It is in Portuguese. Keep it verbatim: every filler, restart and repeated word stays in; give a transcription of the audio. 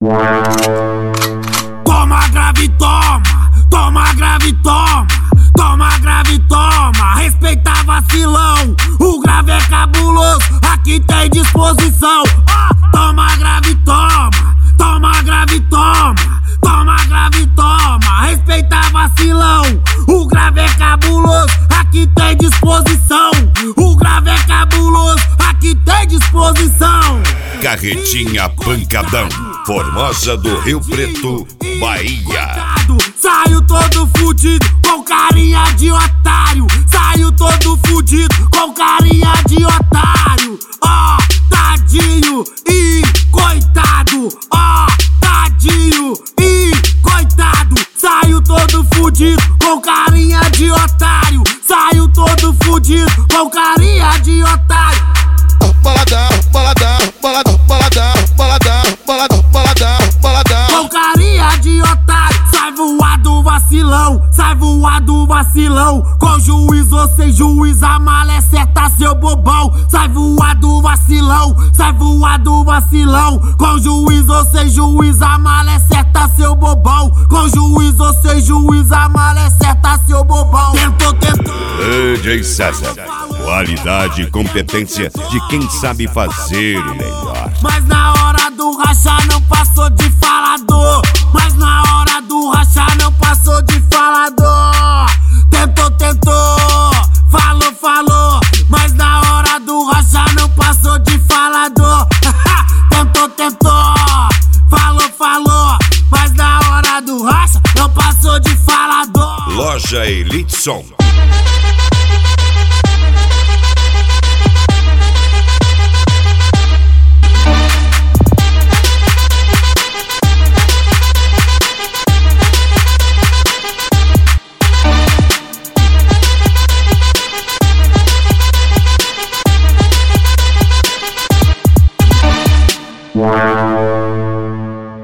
Toma grave, toma, toma grave, toma, toma grave, toma. Respeita vacilão, o grave é cabuloso, aqui tem disposição. Oh, toma grave, toma, toma grave, toma, toma grave, toma. Respeita vacilão, o grave é cabuloso, aqui tem disposição. O grave é cabuloso, aqui tem disposição. Carretinha Pancadão, Formosa do Rio Preto, Bahia. Saiu todo fudido, com carinha de otário. Saiu todo fudido, com carinha de otário. Ó, oh, tadinho e coitado. Ó, oh, tadinho e coitado. Saiu todo fudido, com carinha de otário. Saiu todo fudido, com carinha de otário. Boladão, boladão, boladão, boladão, boladão, boladão, boladão, boladão. Com carinha de otário, sai voado vacilão, sai voado vacilão. Com juiz ou sem juiz, a mala é certa, seu bobão. Sai voado vacilão, sai voado vacilão. Com juiz ou sem juiz, a mala é certa, seu bobão. Com juiz ou sem juiz, a mala é certa, seu bobão. Tentou, tentou. D J César, qualidade e competência de quem sabe fazer o melhor. Mas na hora do rachar não passou de falador. Mas na hora do rachar não passou de falador. Tentou, tentou, falou, falou. Mas na hora do rachar não passou de falador. Tentou, tentou, falou, falou. Mas na hora do racha não passou de falador. Loja Elite Som.